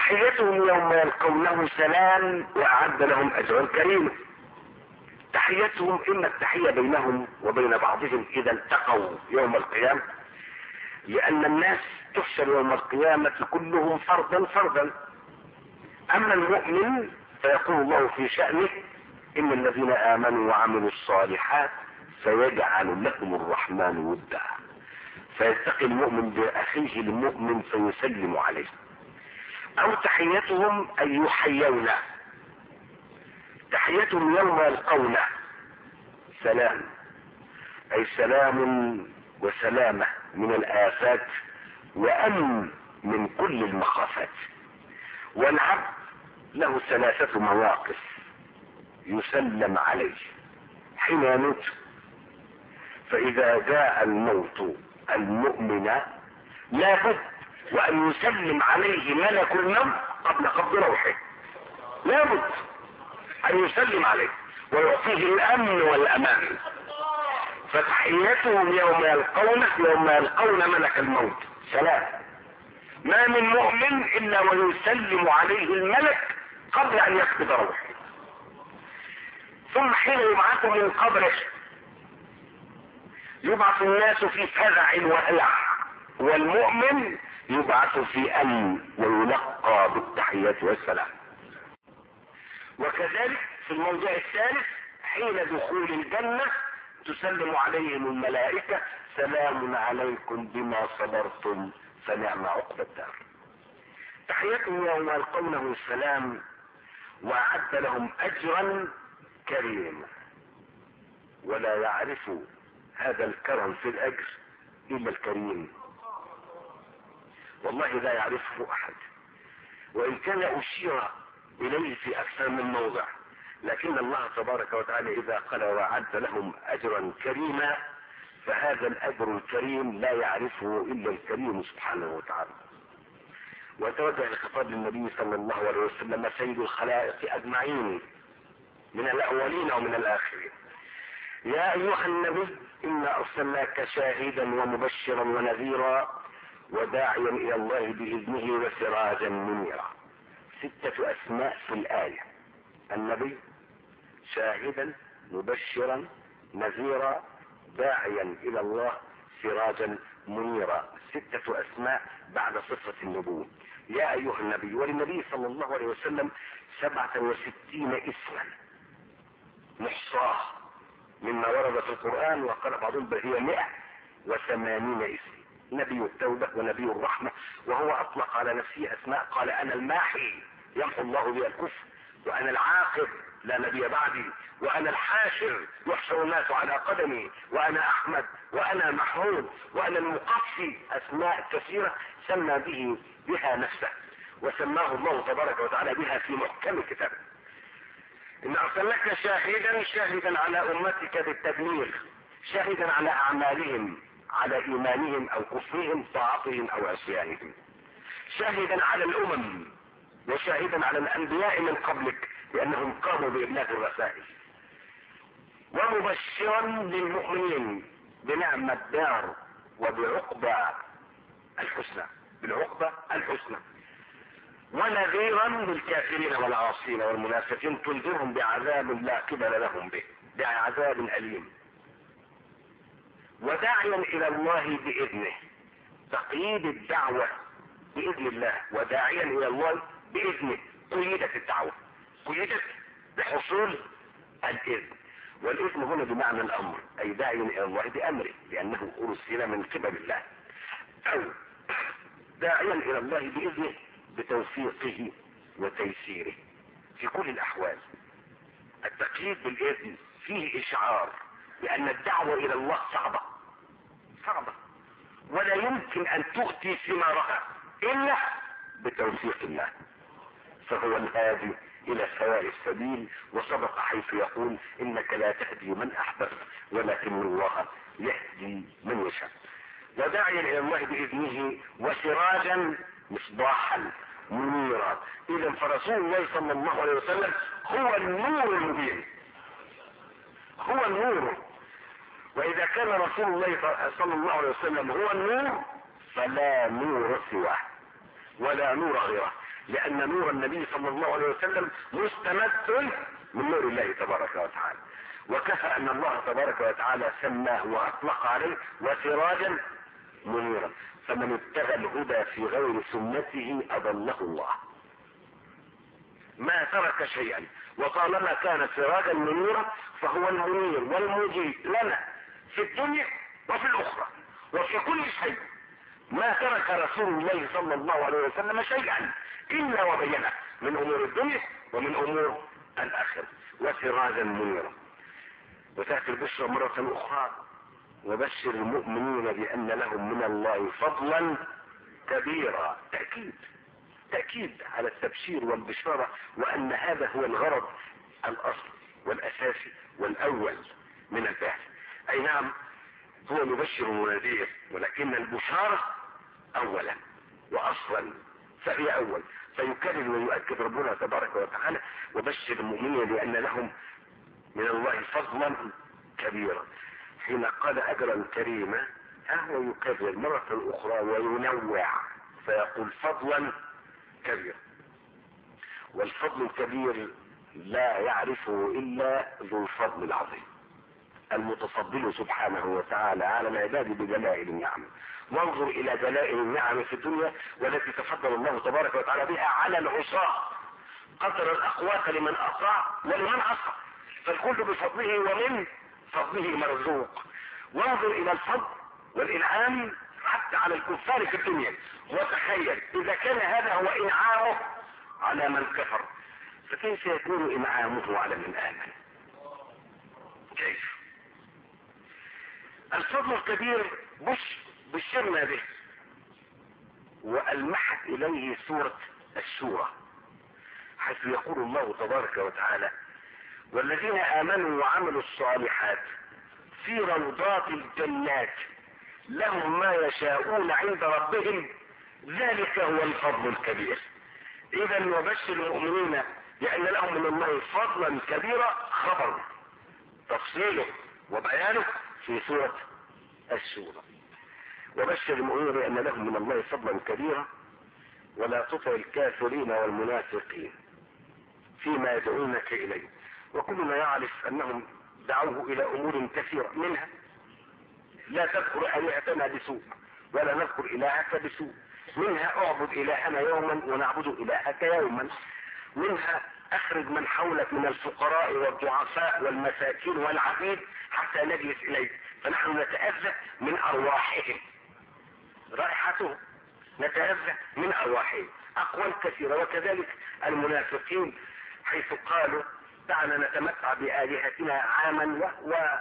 تحيتهم يوم يلقونه سلام واعد لهم اجرا كريما. تحيتهم اما التحية بينهم وبين بعضهم اذا التقوا يوم القيامة، لان الناس تحشر يوم القيامة كلهم فردا فردا. اما المؤمن فيقول الله في شأنه ان الذين امنوا وعملوا الصالحات سيجعل لهم الرحمن ودا، فيلتقي المؤمن باخيه المؤمن فيسلم عليه. او تحيتهم ان يحيون، تحيتهم يوم يلقونه سلام، اي سلام وسلامة من الآفات وأمن من كل المخافات. والعبد له 3 مواقف يسلم عليه حين يموت. فإذا جاء الموت المؤمن لابد وأن يسلم عليه ملك الموت قبل قبض روحه، لابد أن يسلم عليه ويعطيه الأمن والأمان. فتحيتهم يوم يلقون ملك الموت سلام. ما من مؤمن إلا ويسلم عليه الملك قبل أن يقبض روحه. ثم حين يبعث من قبره يبعث الناس في فزع وهلع، والمؤمن يبعث في أمن ويلقى بالتحية والسلام. وكذلك في الموضع الثالث حين دخول الجنة تسلم عليهم الملائكة سلام عليكم بما صبرتم فنعم عقبى الدار. تحيتهم يوم يلقونه السلام وأعد لهم أجرا كريما، ولا يعرف هذا الكرم في الأجر إلا الكريم، والله لا يعرفه أحد، وإن كان أشير إليه في أكثر من موضع، لكن الله تبارك وتعالى إذا قال وأعد لهم أجرا كريما فهذا الأجر الكريم لا يعرفه إلا الكريم سبحانه وتعالى. وتوجه الخطاب للنبي صلى الله عليه وسلم سيد الخلائق أجمعين من الأولين ومن الآخرين: يا أيها النبي إنا أرسلناك شاهدا ومبشرا ونذيرا وداعيا إلى الله بإذنه وسراجا منيرا. 6 أسماء في الآية: النبي، شاهدا، مبشرا، نذيرا، داعيا إلى الله، سراجا منيرا. 6 أسماء بعد صفة النبوة. يا أيها النبي، وللنبي صلى الله عليه وسلم 67 اسما محصاه مما ورد في القرآن، وقال بعضهم بل هي 180 اسم. نبي التوبة ونبي الرحمة، وهو أطلق على نفسه أسماء قال: أنا الماحي يمحو الله بي الكفر، وأنا العاقب لا نبي بعدي، وأنا الحاشر يحشر الناس على قدمي، وأنا أحمد، وأنا محمود، وأنا المقفي. أسماء كثيرة سمى بها نفسه، وسماه الله تبارك وتعالى بها في محكم كتابه. إن أرسلناك شاهدا على أمتك بالتبليغ، شاهدا على أعمالهم، على إيمانهم أو كفرهم، طاعتهم أو عصيانهم، شاهدا على الأمم، وشاهدا على الأنبياء من قبلك لأنهم قاموا بإبلاغ الرسائل، ومبشرا للمؤمنين بنعم الدار وبعقبى الحسنى، بالعقبى الحسنى، ونذيرا للكافرين والعاصين والمنافقين تنذرهم بعذاب لا قبل لهم به، بعذاب أليم. وداعيا إلى الله بإذنه، تقييد الدعوة بإذن الله، وداعيا إلى الله بإذنه. قيدت الدعوة، قيدت بحصول الإذن، والإذن هنا بمعنى الأمر، أي داعيا إلى الله بأمره لأنه أرسل من قبل الله، أو داعيا إلى الله بإذنه بتوفيقه وتيسيره في كل الأحوال. التقييد بالإذن فيه إشعار لأن الدعوة إلى الله صعبة ولا يمكن أن تؤتي ثمارها إلا بتوفيق الله، فهو الهادي إلى سواء السبيل، وسبق حيث يقول: إنك لا تهدي من أحببت ولكن الله يهدي من يشاء. وداعيا إلى الله بإذنه وسراجا مصباحا منيرا. إذا فرسول الله صلى الله عليه وسلم هو النور المبين، هو النور. وإذا كان رسول الله صلى الله عليه وسلم هو النور فلا نور سواه ولا نور غيره. لأن نور النبي صلى الله عليه وسلم مستمد من نور الله تبارك وتعالى. وكفى أن الله تبارك وتعالى سماه وأطلق عليه وسراجا منيرا. فمن ابتغى الهدى في غير سنته أضله الله. ما ترك شيئا وطالما كان سراجا منيرا فهو المنير والمجيب لنا في الدنيا وفي الأخرى وفي كل شيء. ما ترك رسول الله صلى الله عليه وسلم شيئا إلا وبينه من أمور الدنيا ومن أمور الآخرة وسراجا منيرا. وتأتي البشرى مرة أخرى: وبشر المؤمنين بأن لهم من الله فضلا كبيرا. تأكيد على التبشير والبشارة، وأن هذا هو الغرض الأصل والأساسي والأول من البحث. أي نعم هو يبشر ونذير، ولكن البشارة أولا وأصلا، فهي أول. فيكرر ويؤكد ربنا تبارك وتعالى: وبشر المؤمنين بأن لهم من الله فضلا كبيرا. حين قال أجرا كريما هو يكرر مرة أخرى وينوع فيقول فضلا كبيرا. والفضل الكبير لا يعرفه إلا ذو الفضل العظيم المتفضل سبحانه وتعالى على العباد بدلائل النعم. وانظر إلى دلائل النعم في الدنيا والتي تفضل الله تبارك وتعالى بها على العصاة. قدر الأقوات لمن أطاع ولمن عصى، فالكل بفضله ومن فضله مرزوق. وانظر إلى الفضل والإنعام حتى على الكفار في الدنيا، وتخيل إذا كان هذا هو إنعامه على من كفر، فكيف يكون إنعامه على من آمن؟ كيف؟ الفضل الكبير بشرنا به وألمحت إليه سورة الشورى، حيث يقول الله تبارك وتعالى: والذين آمنوا وعملوا الصالحات في روضات الجنات لهم ما يشاءون عند ربهم ذلك هو الفضل الكبير. إذا وبشر المؤمنين لأن لهم من الله فضلا كبيرا، خبر تفصيله وبيانه في سورة الشورى. وبشر المؤمنين لأن لهم من الله فضلا كبيرا ولا تطع الكافرين والمنافقين فيما يدعونك إليه. وكلنا يعرف أنهم دعوه إلى أمور كثيرة، منها لا تذكر آلهتنا بسوء ولا نذكر إلهك بسوء، منها اعبد إلهنا يوما ونعبد إلهك يوما، منها اخرج من حولك من الفقراء والضعفاء والمساكين والعبيد حتى نجلس إليك، فنحن نتأذى من أرواحهم، رائحتهم نتأذى من أرواحهم. أقوال كثيرة. وكذلك المنافقين حيث قالوا دعنا نتمتع بآلهتنا عاما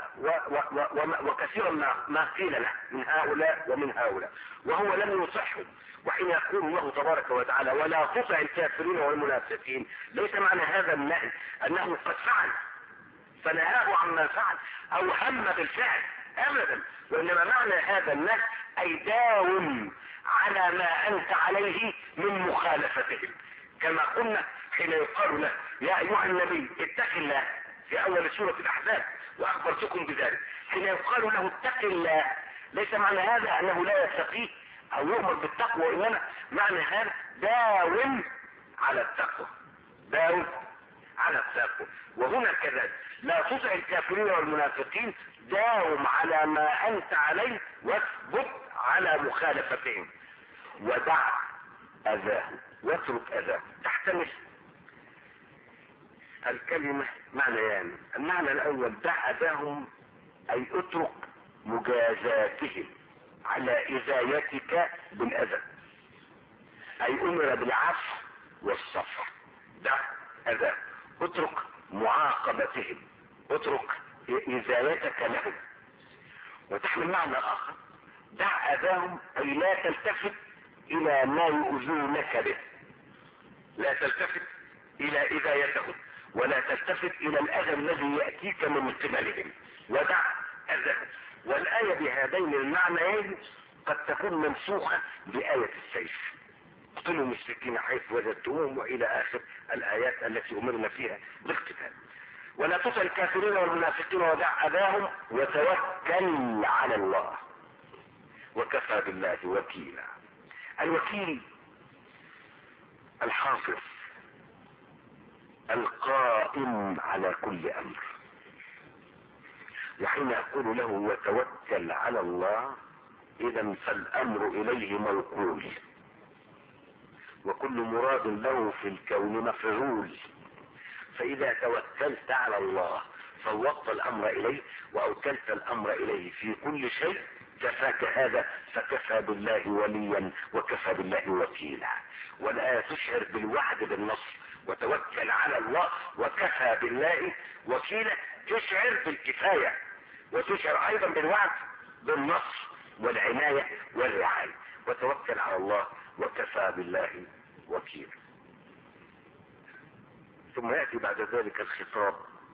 وكثيرا ما قيل له من هؤلاء ومن هؤلاء، وهو لم يصحه. وحين يقول الله تبارك وتعالى ولا تطع الكافرين والمنافقين، ليس معنى هذا النهي أنه قد فعل فنهاه عما فعل أو هم بالفعل أبدا، وإنما معنى هذا النهي أي داوم على ما أنت عليه من مخالفتهم. كما قلنا حين يقال له يا أيها النبي اتق الله في أول سورة الأحزاب وأخبرتكم بذلك، حين يقال له اتق الله ليس معنى هذا أنه لا يتقيه أو يؤمر بالتقوى، وإنما معنى هذا داوم على التقوى، داوم على التقوى. وهنا كذلك لا تطع الكافرين والمنافقين، داوم على ما أنت عليه واثبت على مخالفتهم، ودع أذاهم واترك أذاهم. تحتمل الكلمة معنيان. المعنى الأول دع أذاهم أي اترك مجازاتهم على إزايتك بالأذى، أي أمر بالعفو والصفح. دع أذاهم، اترك معاقبتهم، اترك إزايتك لهم. وتحمل معنى آخر دع أذاهم أي لا تلتفت إلى ما يؤذونك به، لا تلتفت إلى إذايتهم ولا تلتفت إلى الأذى الذي يأتيك من قبلهم، ودع أذاهم. والآية بهذين المعنيين قد تكون منسوخة بآية السيف، اقتلوا المشركين حيث وجدتموهم، وإلى آخر الآيات التي أمرنا فيها باقتتال. ولا تطع الكافرين والمنافقين ودع أذاهم وتوكل على الله وكفى بالله وكيلا. الوكيل الحافظ القائم على كل امر. وحين يقول له وتوكل على الله، اذا فالامر اليه موكول، وكل مراد له في الكون مفعول. فاذا توكلت على الله فوضت الامر اليه واوكلت الامر اليه في كل شيء، كفاك هذا، فكفى بالله وليا وكفى بالله وكيلا. والآية تشعر بالوعد بالنصر، وتوكل على الله وكفى بالله وكيلا، تشعر بالكفاية وتشعر ايضا بالوعد بالنصر والعناية والرعاية. وتوكل على الله وكفى بالله وكيلا. ثم يأتي بعد ذلك الخطاب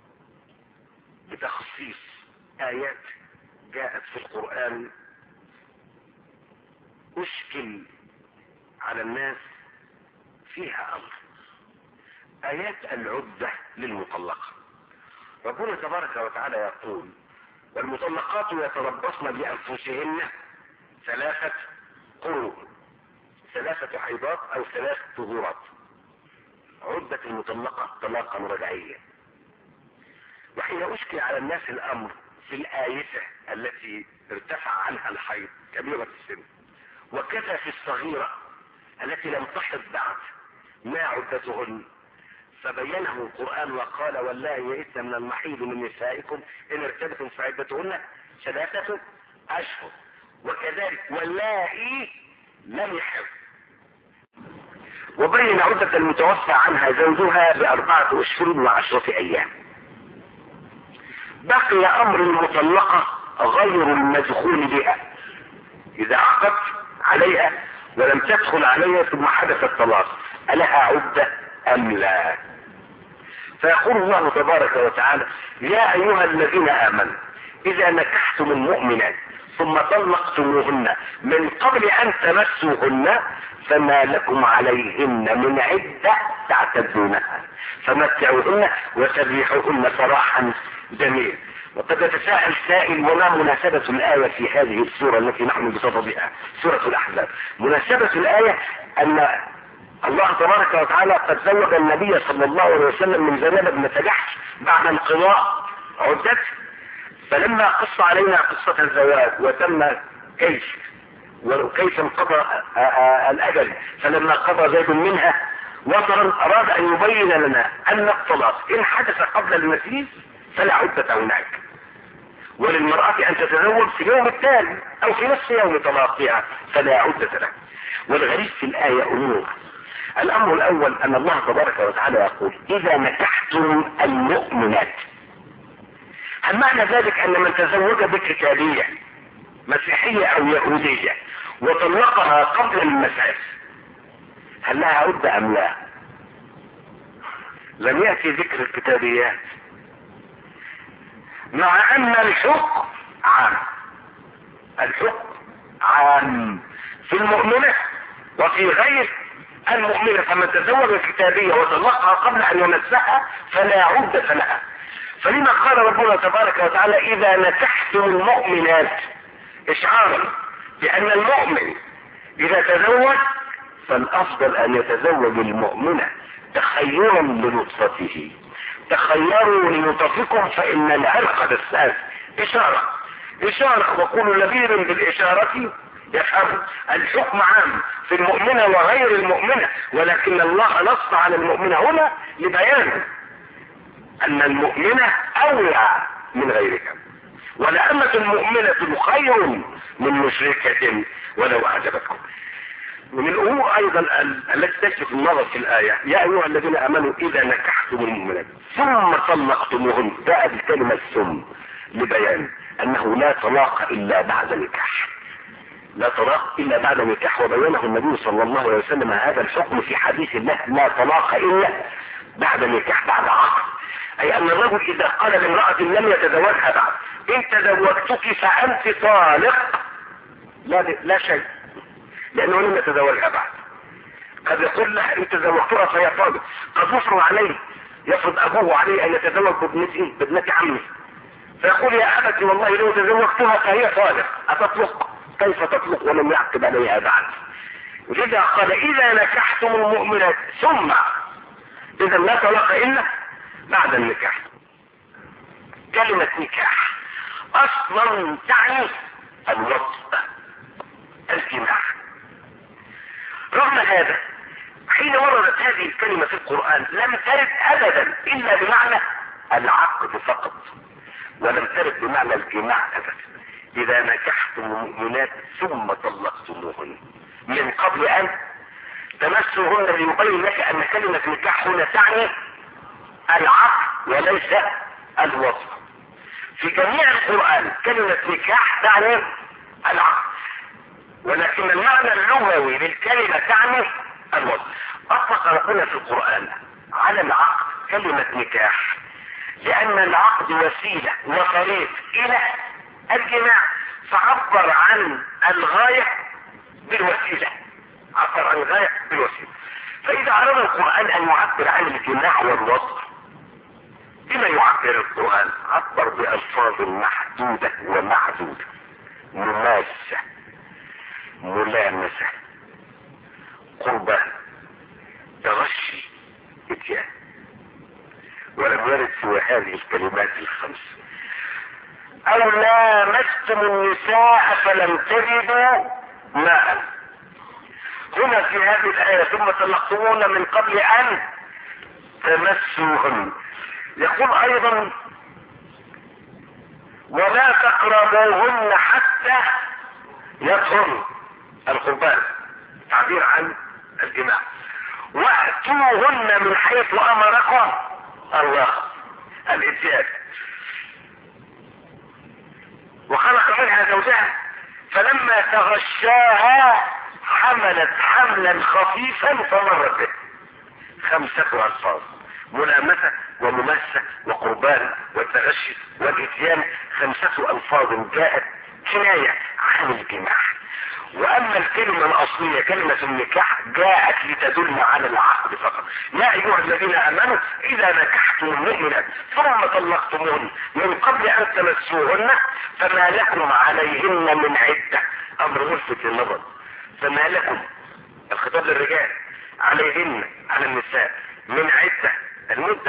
بتخصيص آيات جاءت في القرآن اشكل على الناس فيها امر. ايات العدة للمطلقة. ربنا تبارك وتعالى يقول والمطلقات يتربصن بانفسهن 3 قروء، 3 حيضات او 3 طهورات. عدة المطلقة طلاقا رجعيا. وحين اشكل على الناس الامر في الآيسة التي ارتفع عنها الحيض كبيرة السن، وكذا في الصغيرة التي لم تحض بعد ما عدتهن، فبينه القرآن وقال والله يئسن من المحيض من نسائكم ان ارتبتم فعدتهن 3 اشهر، وكذلك واللائي لم يحض. وبين عدة المتوفى عنها زوجها ب4 أشهر و10 أيام. بقي امر المطلقة غير المدخول بها، اذا عقدت عليها ولم تدخل عليها ثم حدث الطلاق، ألها عدة ام لا؟ فيقول الله تبارك وتعالى يا ايها الذين امنوا اذا نكحتم المؤمنات ثم طلقتموهن من قبل ان تمسوهن فما لكم عليهن من عدة تعتدونها فمتعوهن وسرحوهن سراحا جميلا. وقد يتساءل سائل وما مناسبة الآية في هذه السورة التي نحن بصددها، سورة الأحزاب؟ مناسبة الآية أن الله تبارك وتعالى قد زوج النبي صلى الله عليه وسلم من زينب بنت جحش بعد انقضاء عدته، فلما قص علينا قصة الزواج وتم كيف انقضى الأجل، فلما قضى زيد منها وطرا أراد أن يبين لنا أن الطلاق إن حدث قبل المسيس فلا عدة هناك، وللمرأة أن تتزوج في اليوم التالي أو في نفس يوم طلاقها فلا عدة له. والغريب في الآية أمور. الأمر الأول أن الله تبارك وتعالى يقول إذا نكحتم المؤمنات. هل معنى ذلك أن من تزوج بكتابية مسيحية أو يهودية وطلقها قبل المساس هل لها عدة أم لا؟ لم يأتي ذكر الكتابيات، مع أن الحكم عام. الحكم عام في المؤمنة وفي غير المؤمنة، فمن تزوج الكتابية وطلقها قبل أن يمسها فلا عدة لها. فلما قال ربنا تبارك وتعالى إذا نكحتم المؤمنات إشعارا بأن المؤمن إذا تزوج فالأفضل أن يتزوج المؤمنة تخيرا لنطفته. تخيروا لنطفكم فإن العرق دساس. إشارة وكل نبير بالإشارة يفهم. الحكم عام في المؤمنة وغير المؤمنة، ولكن الله نص على المؤمنة هنا لبيان أن المؤمنة أولى من غيرها، ولأمة المؤمنة خير من مشركة ولو أعجبتكم. ومن الأمور أيضا التي تكشف النظر في الآية يا أيها الذين آمنوا إذا نكحتم المؤمنات ثم طلقتموهن، جاء بالكلمة ثم لبيان أنه لا طلاق إلا بعد نكاح. لا طلاق إلا بعد نكاح، وبينه النبي صلى الله عليه وسلم هذا الحكم في حديث الله لا طلاق إلا بعد نكاح، بعد عقد. أي أن الرجل إذا قال لامرأة لم يتزوجها بعد إن تزوجتك فأنت طالق لا شيء، لأنه لم يتزوجها بعد. قد يقول لها إن تزوجتها فهي طالق. قد يفرض عليه، يفرض أبوه عليه أن يتزوج بابنة عمه، فيقول يا أبتي والله لو تزوجتها فهي طالق، أتطلق؟ كيف تطلق ولم يعقد عليها بعد؟ ولذا قال اذا نكحتم المؤمنات ثم، اذا لا طلاق الا بعد النكاح. كلمة نكاح اصلا تعني الوطء، الجماع. رغم هذا حين وردت هذه الكلمة في القرآن لم ترد ابدا الا بمعنى العقد فقط، ولم ترد بمعنى الجماع ابدا. اذا نكحتم المؤمنات ثم طلقتموهن من قبل ان تمسوهن، ليبين لك ان كلمة نكاح هنا تعني العقد وليس الوطء. في جميع القرآن كلمة نكاح تعني العقد، ولكن المعنى اللغوي للكلمة تعني الوطء. اطلق ربنا في القرآن على العقد كلمة نكاح لان العقد وسيلة وطريق الى الجماع، فعبر عن الغاية بالوسيلة، عبر عن الغاية بالوسيلة. فاذا اراد القرآن ان يعبر عن الجماع والوطء بما يعبر القرآن؟ عبر بألفاظ محدودة ومعدودة: مماسة، ملامسة، قربان، تغشي، اتيان. ولم يرد سوى هذه الكلمات الخمس: او لامستم النساء فلم تجدوا ماء. هنا في هذه الآية ثم طلقتموهن من قبل ان تمسوهن. يقول ايضا: ولا تقربوهن حتى يطهرن، القربان تعبير عن الجماع. واتوهن من حيث امركم الله، الاتيان. وخلق منها زوجها فلما تغشاها حملت حملا خفيفا فمرت به. خمسة الفاظ: ملامسة ومماسة وقربان والتغشي والاتيان. خمسة الفاظ جاءت كناية عن الجماع. واما الكلمة الاصلية كلمة النكاح جاءت لتدل على العقد فقط. يا ايها الذين امنوا اذا نكحتم المؤمنات ثم طلقتموهن من قبل ان تمسوهن فما لكم عليهن من عدة. امر ملفت للنظر: فما لكم، الخطاب للرجال، عليهن على النساء، من عدة المدة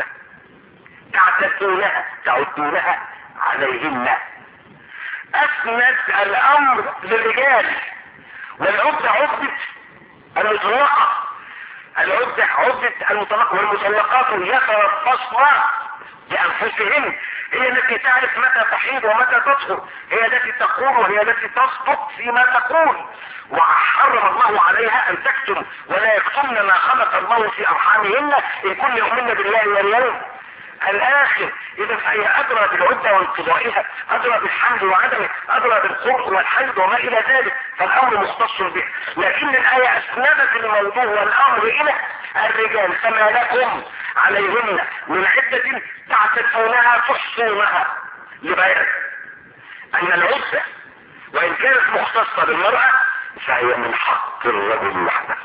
تعدونها عليهن. اسند الامر للرجال، والعدة عدة المطلقة، العدة عدة المطلقة، والمطلقات يتربصن بانفسهن. هي التي تعرف متى تحيض ومتى تطهر، هي التي تقول وهي التي تصدق فيما تقول. وحرم الله عليها ان تكتم ولا يكتمن ما خلق الله في ارحامهن ان كن يؤمن بالله واليوم الاخر. اذا فهي ادرى بالعدة وانقضائها، ادرى بالحمل وعدمه، ادرى بالقرء والحيض وما الى ذلك، فالامر مختص به. لكن الايه اسندت الموضوع والامر الى الرجال: فما لكم عليهن من عدة تعتدونها تحصونها. لبيان ان العدة وان كانت مختصة بالمرأة فهي من حق الرجل وحده،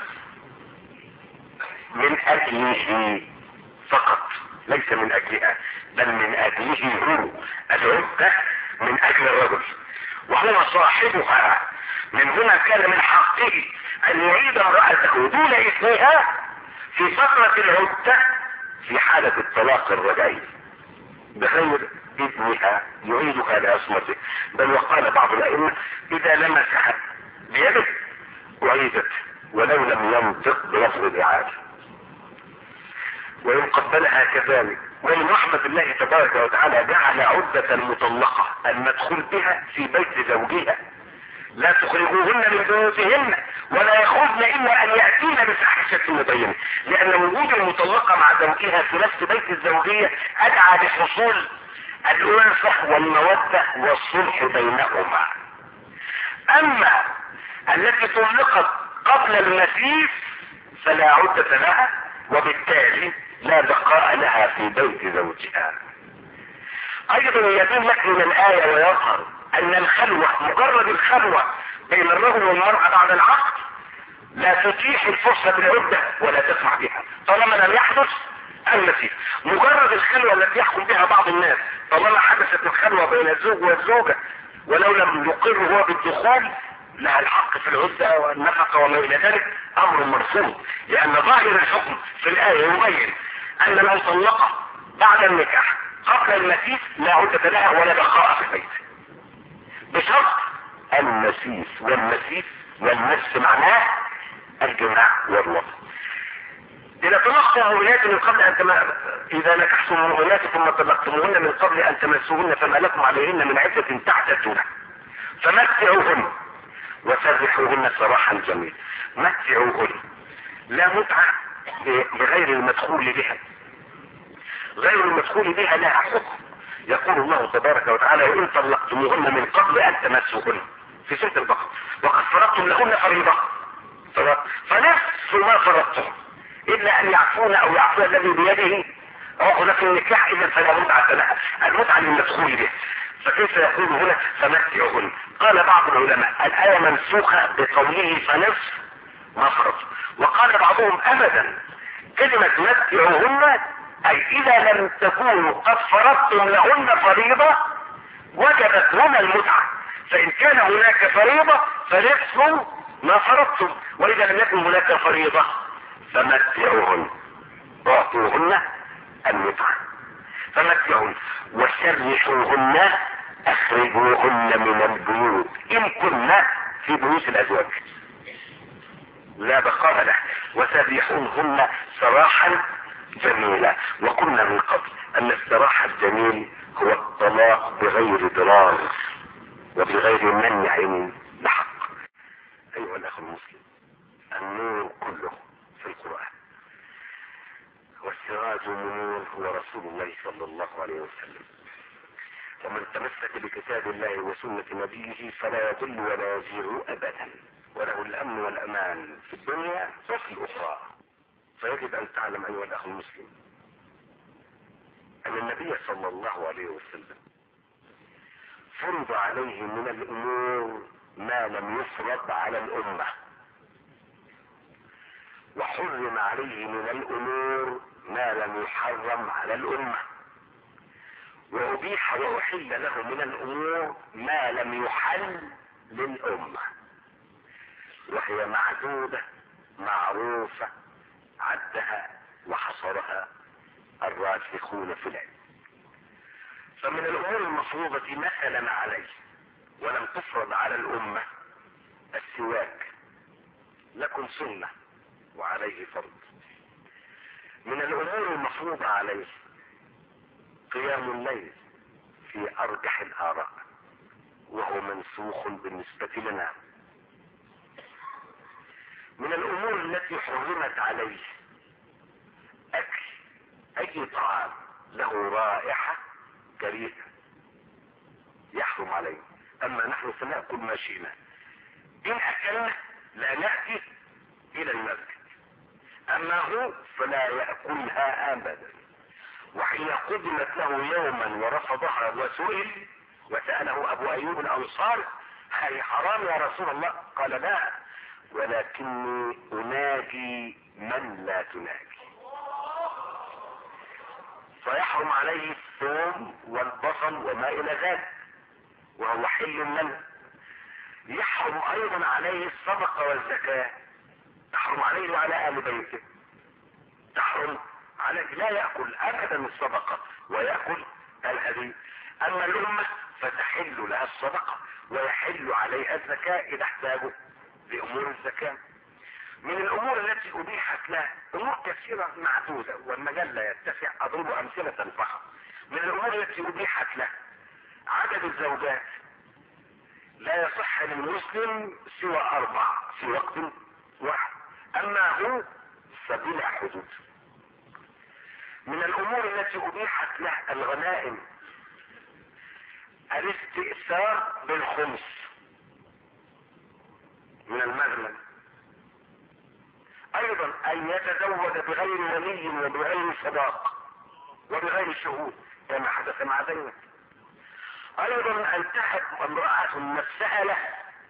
من اجله فقط، ليس من اجلها، بل من اجله هو. العدة من اجل الرجل وهو صاحبها. من هنا كان من حقه ان يعيد امرأته دون اثنها في فترة العدة في حالة الطلاق الرجعي بغير اذنها، يعيدها لعصمته. بل وقال بعض الائمة: اذا لمسها بيده اعيدت ولو لم ينطق بلفظ الاعادة، وإن قبلها كذلك. ومن رحمة الله تبارك وتعالى جعل عدة المطلقة المدخول بها في بيت زوجها: لا تخرجوهن من بيوتهن ولا يخرجن الا ان ياتين بفاحشة مبينة، لان وجود المطلقة مع زوجها في نفس بيت الزوجية ادعى بحصول الألفة والمودة والصلح بينهما. اما التي طلقت قبل المسيس فلا عدة لها، وبالتالي لا بقاء لها في بيت زوجها. ايضا يبين لك من الآية ويظهر ان الخلوة، مجرد الخلوة بين الرجل والمرأة بعد العقد، لا تتيح الفرصة بالعدة ولا تسمع بها طالما لم يحدث المسيس. مجرد الخلوة التي يحكم بها بعض الناس، طالما حدثت الخلوة بين الزوج والزوجة ولو لم يقر هو بالدخول لها الحق في العدة والنفقة وما الى ذلك امر مرفوض، لان ظاهر الحكم في الآية يبين ان لو طلق بعد النكاح قبل المسيس لا عدة لها ولا بقاء في البيت، بشرط المسيس، والمسيس والمس معناه الجماع والوطن. إذا طلقت هؤلاء من قبل أن إذا نكحتم هؤلاء ثم طلقتموهن من قبل أن تمسوهن فما لكم عليهن من عدة تعتدونها فمتعوهن وسرحوهن سراحا جميلا. متعوهن لا متعة بغير المدخول بها، غير المدخول بها لها حكم. يقول الله تبارك وتعالى وإن طلقتموهن من قبل أن تمسوهن في سورة البقرة وقد فرضتم لهن فريضة فنفس ما فرضتم إلا أن يعفون أو يعفو الذي بيده عقدة النكاح، إذا فلا متعة لها، المتعة للمدخول به. فكيف يقول هنا فمتعوهن؟ قال بعض العلماء الآية منسوخة بقوله فنصف ما فرض، وقال بعضهم أبدا كلمة متعوهن أي إذا لم تكونوا قد فرضتم لهن فريضة وجبت هنا المتعة، فإن كان هناك فريضة فنصف ما فرضتم، وإذا لم يكن هناك فريضة فمتعوهن اعطوهن المتعة. فمتعوهن وسرحوهن اخرجوهن من البيوت ان كن في بيوت الازواج لا بقاء له وسرحوهن سراحا جميلا. وقلنا من قبل ان السراح الجميل هو الطلاق بغير ضرار وبغير منع بحق. ايها الاخ المسلم، النور كله في القرآن، والسراج المنير هو رسول الله صلى الله عليه وسلم، ومن تمسك بكتاب الله وسنة نبيه فلا يضل ولا يزيغ ابدا، وله الامن والامان في الدنيا وفي الاخرى. فيجب ان تعلم ايها الاخ المسلم ان النبي صلى الله عليه وسلم فرض عليه من الامور ما لم يفرض على الامة، وحرم عليه من الامور ما لم يحرم على الامة، وابيح واحل له من الامور ما لم يحل للامة، وهي معدودة معروفة عدها وحصرها الراسخون في العلم. فمن الامور المفروضة مثلا عليه ولم تفرض على الامة السواك، لكم سنة وعليه فرض. من الامور المفروضة عليه قيام الليل في ارجح الاراء، وهو منسوخ بالنسبة لنا. من الامور التي حرمت عليه اكل اي طعام له رائحة كريهة يحرم عليه، اما نحن فنأكل ما شئنا، ان اكلنا لا نأتي الى المسجد، اما هو فلا يأكلها ابدا. وحين قدمت له يوما ورفضها وسئل وسأله ابو ايوب الانصاري هل حرام يا رسول الله؟ قال لا، ولكني اناجي من لا تناجي. فيحرم عليه الثوم والبصل وما الى ذلك وهو حل منه. يحرم ايضا عليه الصدقة والزكاة، تحرم عليه وعلى اهل بيته، تحرم عليه، لا يأكل ابدا الصدقة ويأكل الهدي. اما الامة فتحل لها الصدقة ويحل عليها الزكاة اذا احتاجوا لامور الزكاة. من الامور التي ابيحت لها امور كثيرة معدودة والمجال لا يتسع اضرب امثلة فقط. من الامور التي ابيحت له عدد الزوجات، لا يصح للمسلم سوى 4 في وقت واحد، اما هو فبلا حدود. من الامور التي ابيحت له الغنائم، الاستئثار بالخمس من المغنم، ايضا ان يتزوج بغير ولي وبغير صداق وبغير شهود كما حدث مع زينب، ايضا ان تهب امرأة نفسها له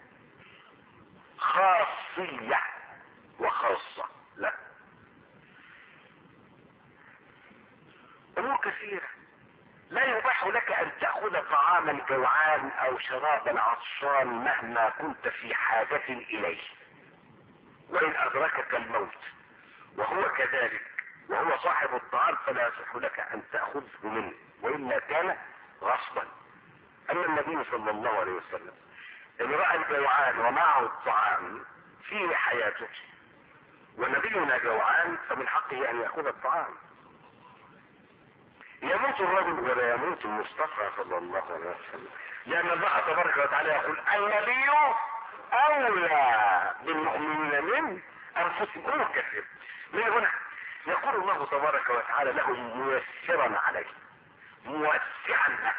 خاصية وخاصة لا، امور كثيرة. لا يباح لك ان تأخذ طعام الجوعان او شراب العطشان مهما كنت في حاجة اليه، وان ادركك الموت وهو كذلك وهو صاحب الطعام فلا يصح لك ان تأخذه منه وإلا كان غصبا. اما النبي صلى الله عليه وسلم ان رأى الجوعان ومعه الطعام فيه حياته، ونبينا جوعان فمن حقه ان يأخذ الطعام. يموت الرجل ولا يموت المصطفى صلى الله عليه وسلم، لان الله تبارك وتعالى يقول النبي اولى بالمؤمنين من انفسهم كثير. من هنا يقول الله تبارك وتعالى له ميسرا عليه موسعا له: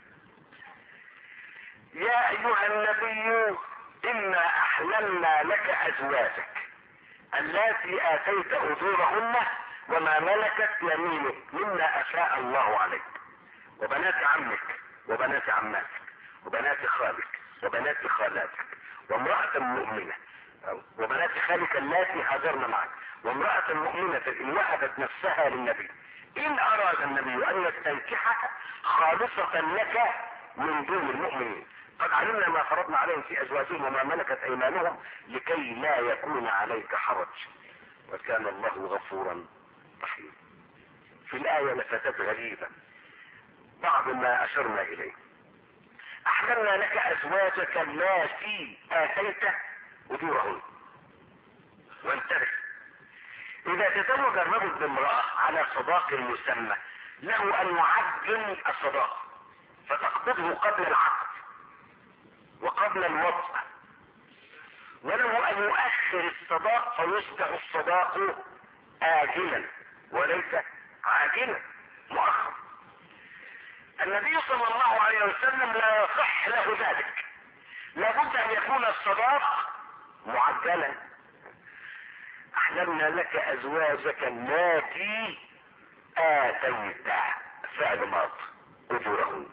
يا ايها النبي انا احللنا لك ازواجك اللاتي اتيت اجورهن وما ملكت يمينك مما افاء الله عليك، وبنات عمك وبنات عماتك وبنات خالك وبنات خالاتك وامرأة مؤمنة، وبنات خالك اللاتي هاجرن معك، وامرأة مؤمنة ان وهبت نفسها للنبي ان اراد النبي ان يستنكحها خالصة لك من دون المؤمنين، قد علمنا ما فرضنا عليهم في ازواجهم وما ملكت ايمانهم لكي لا يكون عليك حرج وكان الله غفورا رحيما. في الآية لفتات غريبة بعض ما أشرنا إليه: أحللنا لك أزواجك اللاتي آتيت أجورهن. وانتبه، إذا تزوج الرجل بامرأة على صداق مسمى له أن يعجل الصداق فتقبضه قبل العقد وقبل الوطء، وله أن يؤخر الصداق فيصبح الصداق آجلا وليس عاجلا مؤخر. النبي صلى الله عليه وسلم لا يصح له ذلك، لابد ان يكون الصداق معجلا. احللنا لك ازواجك اللاتي اتيت فعل ماض اجورهن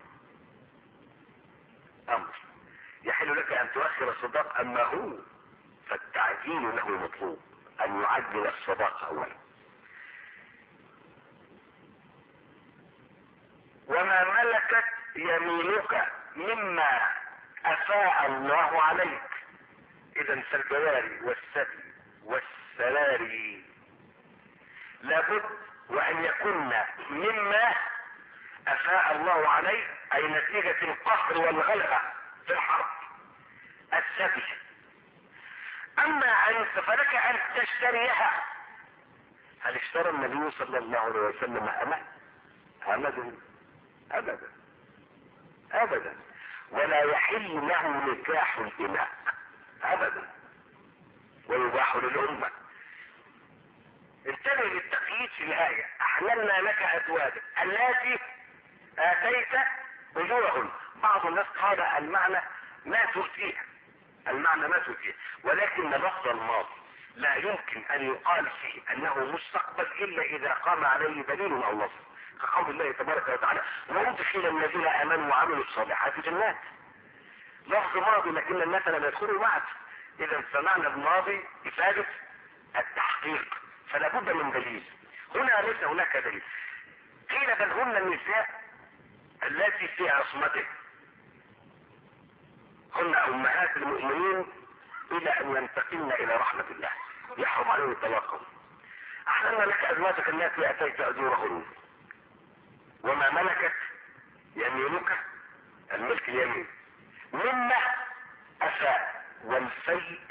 امر، يحل لك ان تؤخر الصداق، اما هو فالتعجيل له مطلوب، ان يعجل الصداق اولا. وما ملكت يمينك مما افاء الله عليك، اذا فالجواري والسبي والسراري لابد وان يكن مما افاء الله عليه، اي نتيجة القهر والغلبة في الحرب السبي. اما انت فلك ان تشتريها. هل اشترى النبي صلى الله عليه وسلم امه؟ ابدا ابدا ابدا، ولا يحل له نكاح الاماء ابدا، ويباح للامه. انتبه للتقييد في الايه: احللنا لك ازواجك اللاتي اتيت اجورهن. بعض الناس قال المعنى ما تؤتيها، المعنى ما تؤتيها، ولكن لفظ الماضي لا يمكن ان يقال فيه انه مستقبل الا اذا قام عليه دليل او لفظ، كقول الله تبارك وتعالى: وادخل الذين امنوا وعملوا الصالحات جنات. لفظ ماضي لكن الناس لم يدخلوا بعد، اذا فمعنى الماضي افادة التحقيق، فلا بد من دليل. هنا ليس هناك دليل. قيل بل هن النساء التي في عصمته، هن امهات المؤمنين الى ان ينتقلن الى رحمة الله، يحرم عليهم الطلاق. احللنا لك ازواجك التي اتيت اجورهن وما ملكت يمينك، الملك اليمين، مما افاء، والفيء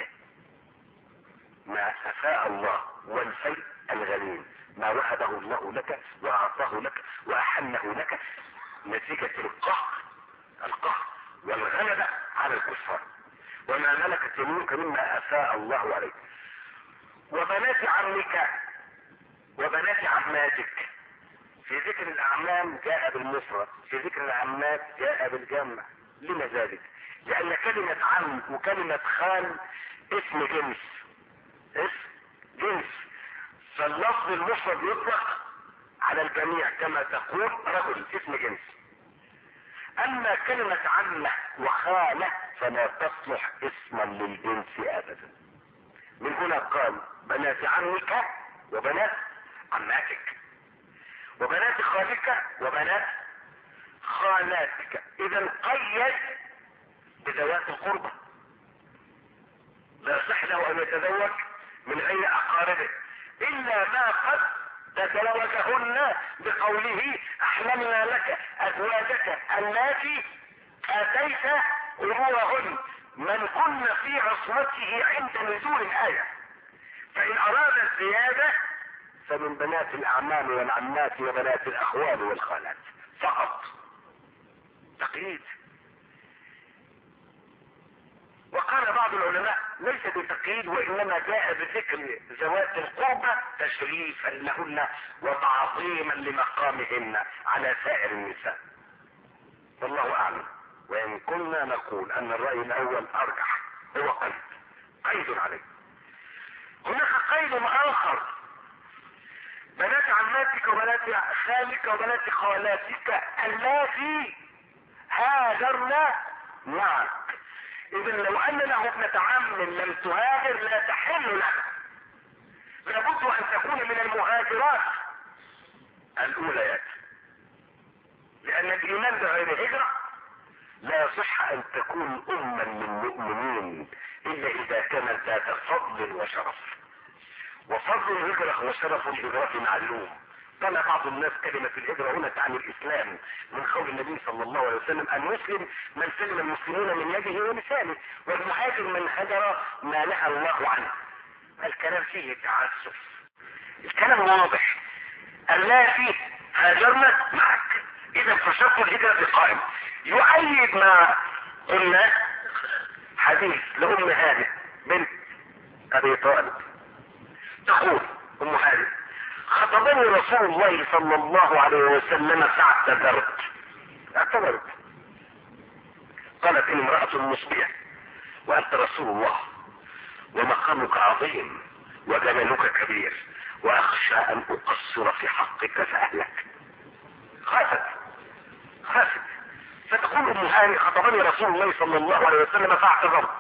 ما افاء الله، والفيء الغنيم ما وهبه الله لك واعطاه لك واحله لك نتيجة القهر والغلبة على الكفار. وما ملكت يمينك مما افاء الله عليك، وبنات عمك وبنات عماتك. في ذكر الاعمام جاء بالمفرد، في ذكر العمات جاء بالجمع. لما ذلك؟ لان كلمة عم وكلمة خال اسم جنس، اسم جنس، فاللفظ المفرد يطلق على الجميع كما تقول رجل اسم جنس. اما كلمة عمة وخالة فلا تصلح اسما للجنس ابدا. من هنا قال بنات عمك وبنات عماتك وبنات خالك وبنات خالاتك. اذا قيد بذوات القربى، لا يصح له ان يتزوج من غير اقاربه الا ما قد تزوجهن، بقوله احللنا لك ازواجك اللاتي اتيت اجورهن من كن في عصمته عند نزول الايه. فان اراد الزياده فمن بنات الاعمام والعمات وبنات الاخوال والخالات فقط. تقييد. وقال بعض العلماء ليس بتقييد، وانما جاء بذكر ذوات القربى تشريفا لهن وتعظيما لمقامهن على سائر النساء. والله اعلم. وان كنا نقول ان الرأي الاول ارجح، هو قيد عليه. هناك قيد اخر: بنات عماتك وبنات خالك وبنات خالاتك اللاتي هاجرن معك. اذا لو ان له ابنة عم لم تهاجر لا تحل له، لابد ان تكون من المهاجرات الاوليات، لان الايمان بغير هجرة لا يصح ان تكون اما للمؤمنين الا اذا كانت ذات فضل وشرف. وفضل الهجرة وشرف الهجرة معلوم. قال بعض الناس كلمة الهجرة هنا تعني الاسلام، من قول النبي صلى الله عليه وسلم: المسلم من سلم المسلمون من يده ولسانه، والمهاجر من هجر ما نهى الله عنه. الكلام فيه تعسف، الكلام واضح. اللاتي هاجرنا معك، اذا فشرط الهجرة قائم. يؤيد ما قلنا حديث لأم هانئ بنت ابي طالب، تقول ام هانئ: خطبني رسول الله صلى الله عليه وسلم فاعتذرت. اعتذرت. قالت: امرأة مسبية وانت رسول الله ومقامك عظيم وجلالك كبير واخشى ان اقصر في حقك فاهلك. خافت. فتقول ام هانئ: خطبني رسول الله صلى الله عليه وسلم فاعتذرت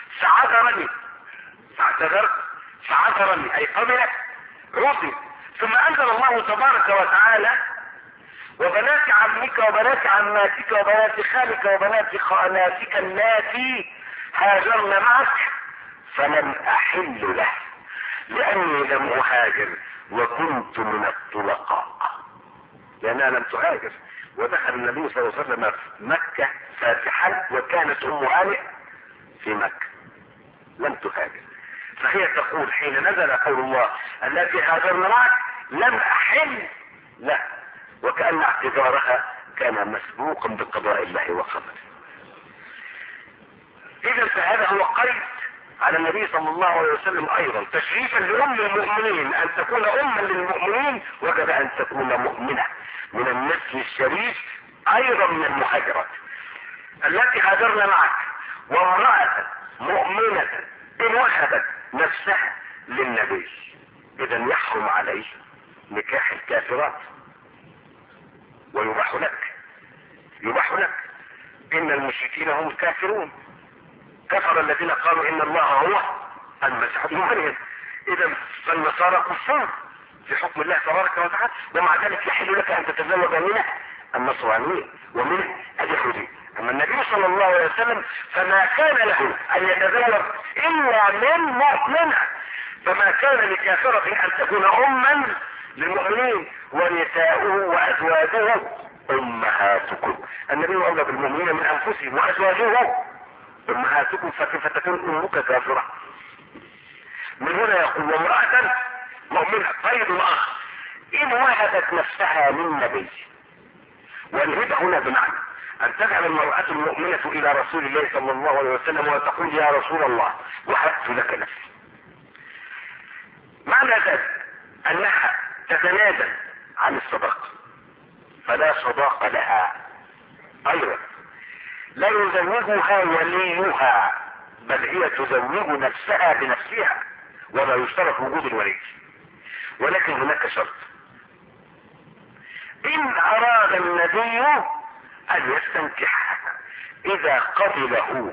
فعذرني اي قبلت عذري. ثم انزل الله تبارك وتعالى: وبنات عمك وبنات عماتك وبنات خالك وبنات خالاتك اللاتي هاجرن معك فلم احل له لاني لم اهاجر وكنت من الطلقاء. لانها لم تهاجر، ودخل النبي صلى الله عليه وسلم مكة فاتحا، وكانت ام هانئ في مكة لم تهاجر. فهي تقول حين نزل قول الله: التي هاجرن معك لم احل له، وكأن اعتذارها كان مسبوقا بقضاء الله وقدره. اذا فهذا هو قيد على النبي صلى الله عليه وسلم ايضا تشريفا لام المؤمنين. ان تكون اما للمؤمنين وجب ان تكون مؤمنة من النسل الشريف ايضا من المهاجرات. التي هاجرن معك وامرأة مؤمنة ان وهبت نفسها للنبي، اذا يحرم عليه نكاح الكافرات ويباح لك. ان المشركين هم الكافرون، كفر الذين قالوا ان الله هو المسيح ابن مريم. اذا فالنصارى كفار في حكم الله تبارك وتعالى، ومع ذلك يحل لك ان تتزوج منه النصرانيين ومن اليهودي. اما النبي صلى الله عليه وسلم فما كان له ان يتزوج الا من مؤمنة، فما كان لكافرة ان تكون اما للمؤمنين، ونساؤه وازواجه امهاتكم. النبي اولى بالمؤمنين من انفسهم وازواجه امهاتكم، فكيف تكون امك كافرة؟ من هنا يقول: وامرأة مؤمنة. قيد اخر: ان وهبت نفسها للنبي. والهبة هنا بمعنى ان تذهب المرأة المؤمنة الى رسول الله صلى الله عليه وسلم وتقول: يا رسول الله وهبت لك نفسي. معنى ذلك انها تتنازل عن الصداقة، فلا صداق لها. ايضا لا يزوجها وليها، بل هي تزوج نفسها بنفسها، ولا يشترط وجود الولي. ولكن هناك شرط: ان اراد النبي ان يستنكحها اذا قبله.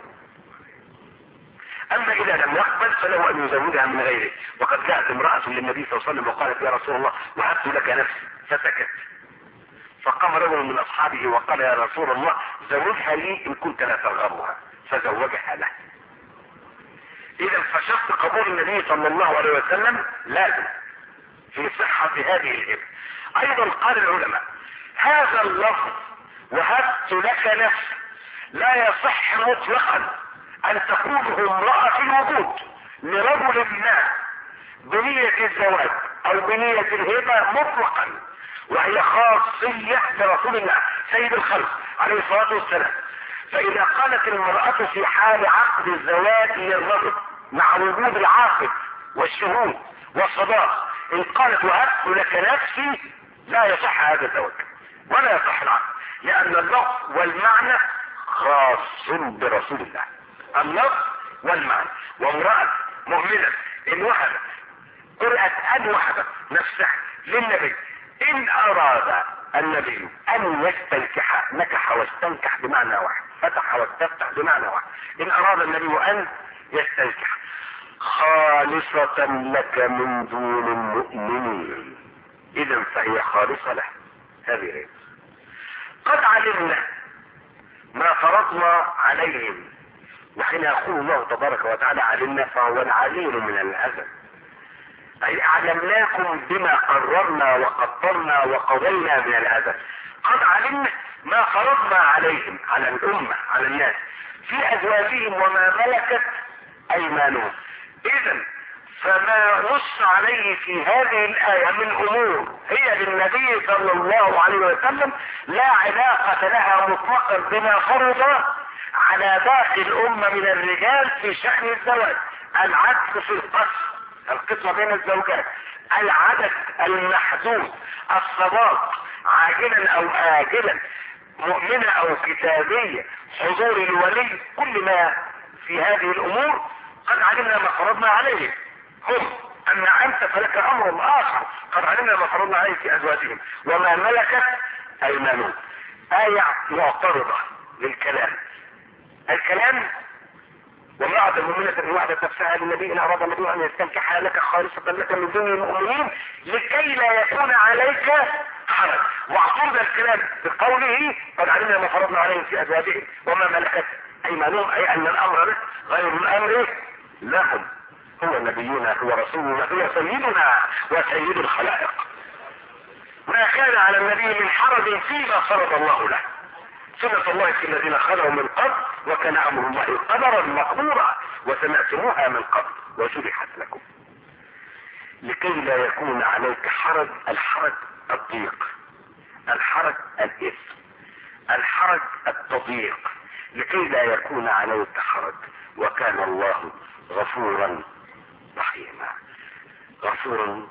اما اذا لم يقبل فله ان يزوجها من غيره. وقد جاءت امرأة للنبي صلى الله عليه وسلم وقالت: يا رسول الله وهبت لك نفسي، فسكت. فقام رجل من اصحابه وقال يا رسول الله زوجها لي ان كنت لا ترغبها، فزوجها له. اذا فشرط قبول النبي صلى الله عليه وسلم لازم في صحة هذه الهبة. ايضا قال العلماء هذا اللفظ وهبت لك نفسي لا يصح مطلقا ان تقوله امرأة في الوجود لرجل ما بنية الزواج او بنية الهبة مطلقا، وهي خاصية لرسول الله سيد الخلق عليه الصلاة والسلام. فاذا قالت المرأة في حال عقد الزواج للرجل مع وجود العاقد والشهود والصداق ان قالت وهبت لك نفسي لا يصح هذا الزواج ولا يصح العقد، لان اللفظ والمعنى خاص برسول الله. اللفظ والمعنى. وامرأة مؤمنة ان وهبت قرأت ان وهبت نفسها للنبي ان اراد النبي ان يستنكح، نكح واستنكح بمعنى واحد، فتح واستفتح بمعنى واحد، ان اراد النبي ان يستنكح خالصة لك من دون المؤمنين اذا فهي خالصة له. هذه قد علمنا ما فرضنا عليهم، وحين يقول الله تبارك وتعالى علمنا فهو العليم من الازل، اي اعلمناكم بما قررنا وقدرنا وقضينا من الازل. قد علمنا ما فرضنا عليهم، على الامة على الناس في ازواجهم وما ملكت ايمانهم. اذا فما نص عليه في هذه الآية من امور هي للنبي صلى الله عليه وسلم لا علاقة لها مطلقا بما فرض على باقي الامة من الرجال في شأن الزواج. العدل في القسمة بين الزوجات، العدد المحدود، الصداق عاجلا او آجلا، مؤمنة او كتابية، حضور الولي، كل ما في هذه الامور قد علمنا ما فرضنا عليه هم. اما انت فلك امر اخر، قد علمنا ما فرضنا عليه في ازواجهم وما ملكت ايمانهم. آية معترضة للكلام. الكلام وامرأة المؤمنة ان وعدت نفسها للنبي ان اراد النبي ان يستنكحها لك خالصة لك من دون المؤمنين لكي لا يكون عليك حرج. واعترض الكلام بقوله قد علمنا ما فرضنا عليهم في ازواجهم وما ملكت ايمانهم، اي ان الامر غير الامر لهم. هو نبينا، هو رسولنا، هو سيدنا وسيد الخلائق. ما كان على النبي من حرج فيما فرض الله له، سنة الله في الذين خلوا من قبل وكان امر الله قدرا مقدورا وسمعتموها من قبل وشرحت لكم لكي لا يكون عليك حرج. الحرج الضيق، الحرج الاثم، الحرج التضييق، لكي لا يكون عليك حرج. وكان الله غفورا رحيما، غفورا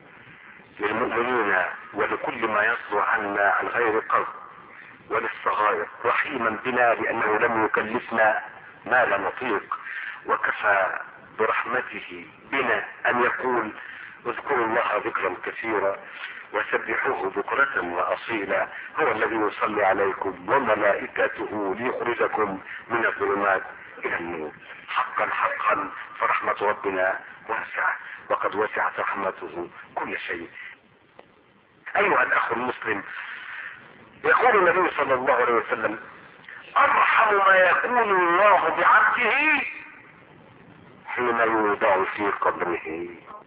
للمؤمنين ولكل ما يصدر عنا عن غير قصد وللصغائر، رحيما بنا لانه لم يكلفنا ما لا نطيق، وكفى برحمته بنا ان يقول اذكروا الله ذكرا كثيرا وسبحوه بكرة واصيلا، هو الذي يصلي عليكم وملائكته ليخرجكم من الظلمات الى النور. حقا حقا فرحمة ربنا واسعة، وقد وسعت رحمته كل شيء. ايها الاخ المسلم، يقول النبي صلى الله عليه وسلم ارحم ما يكون الله بعبده حين يوضع في قبره.